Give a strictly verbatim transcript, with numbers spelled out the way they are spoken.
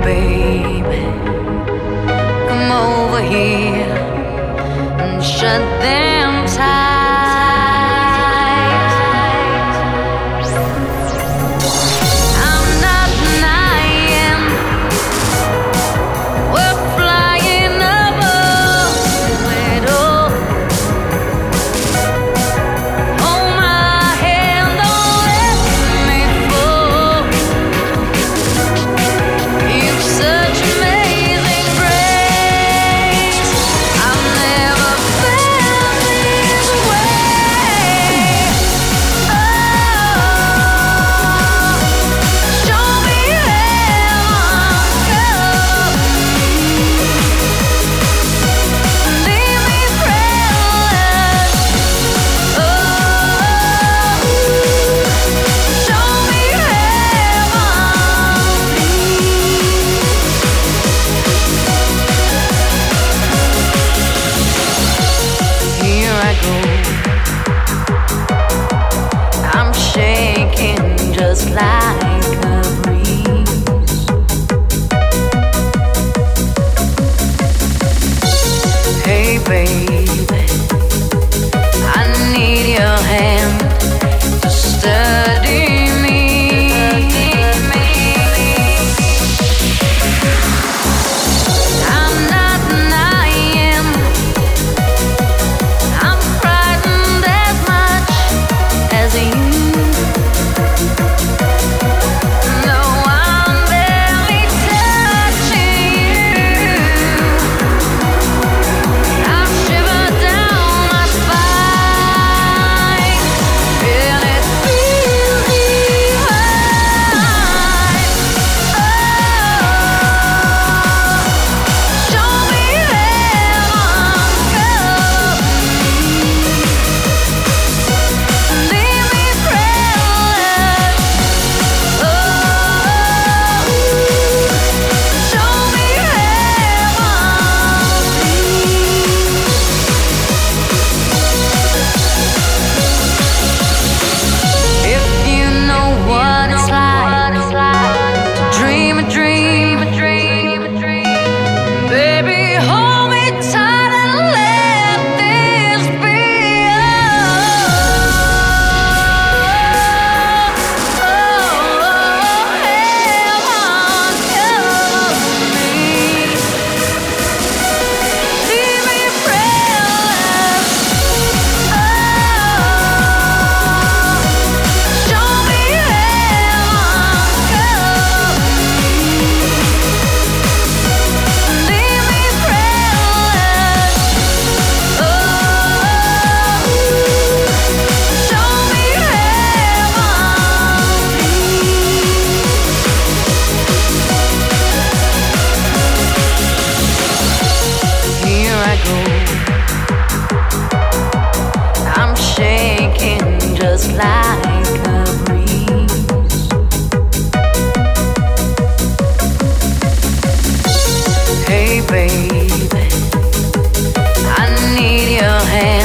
baby, come over here and shut them tight. I'm not denying we're flying above the window. Hold my hand, don't let me fall. You've such amazing grace. I've never felt this way. Oh, show me heaven come. Leave me breathless. Oh, show me heaven, please. Here I go. I'm shaking just like a breeze. Hey baby, I need your hand to steady me. I'm not denying I'm frightened as much as you. No, I'm barely touching you. I shiver down my spine, and it feels divine. Oh, show me heaven come. Leave me breathless. Oh, show me heaven, please. If you know what it's like to dream a dream, baby, hold me tight and let this be. Oh, heaven come me. Leave me breathless. Oh, show me heaven come. Leave me breathless. Oh, show me heaven, please. Here I go. I'm shaking just like a breeze. Hey baby, I need your hand